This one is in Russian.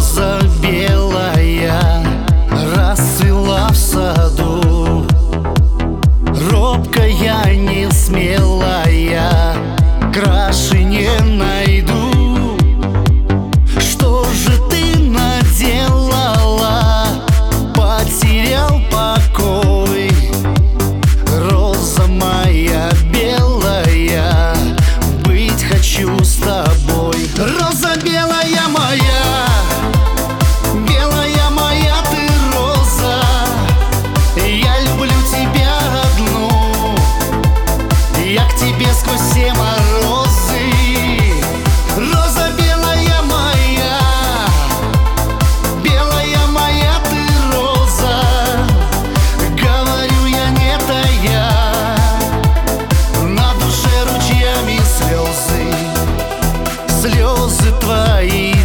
роза белая расцвела в саду, робкая, несмелая, краше не найду. Что же ты наделала? Потерял покой, роза моя белая, быть хочу с тобой. Роза белая моя, белая моя ты роза, я люблю тебя одну, я к тебе сквозь все морозы. Роза белая моя, белая моя ты роза, говорю я не тая, на душе ручьями слезы, слезы твои.